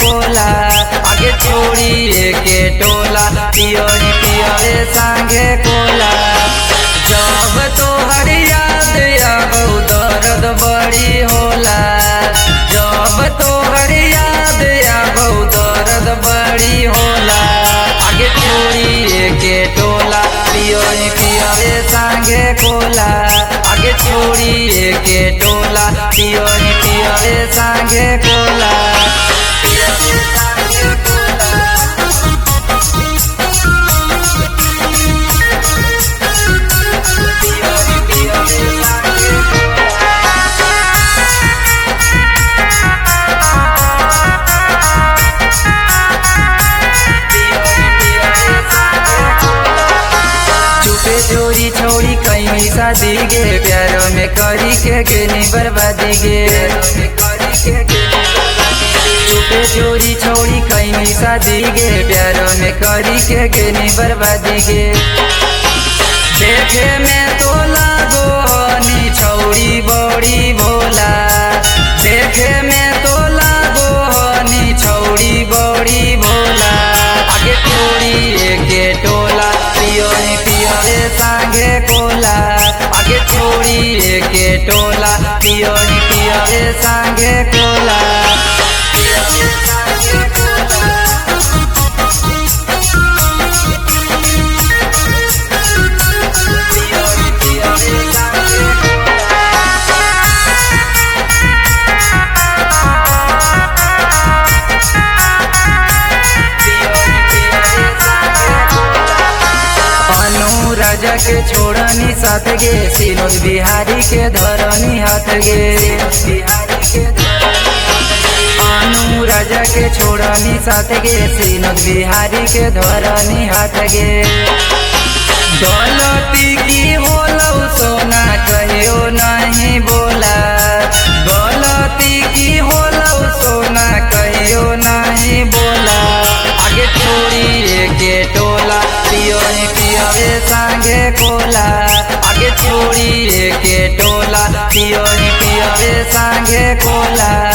कोला आगे छोड़ी के टोला पियोरी पियोरे संगे कोला। जब तोहर याद आबौ दर्द बड़ी होला, जब तोहर याद आबौ दर्द बड़ी होला। आगे छोड़ी के टोला पियोरी पियोरे संगे कोला आगे छोड़ी के टोला पियोरी पियोरे संगे कोला। चोरी छोड़ी कहीं शादी गे प्यारों में करी के गेनी बर्बादी गे। चुपे चोरी छोड़ी कहीं शादी गे प्यारों में करी के गेनी बर्बादी गे। देखे में तो लागोनी छौड़ी बड़ी भोला, देखे में तो लागोनी छौड़ी बड़ी भोला। आगे छोड़ी के टोला पियोरी पियोरे संगे कोला आगे छोड़ी के टोला पियोरी पियोरे संगे कोला। राजा के छोड़नी साथ गे सिनोद बिहारी के धरनी हाथ गे। अनु राजा के छोड़नी साथ गे सिनोद बिहारी के धरनी हाथ गे। गलती की होलौ सोना कहियो नहीं बोला, गलती की होलौ सोना कहियो नहीं बोला। आगे छोड़ी के टोला पियोरी पियोरे संगे कोला आगे छोड़ी के टोला पियोरी पियोरे संगे कोला।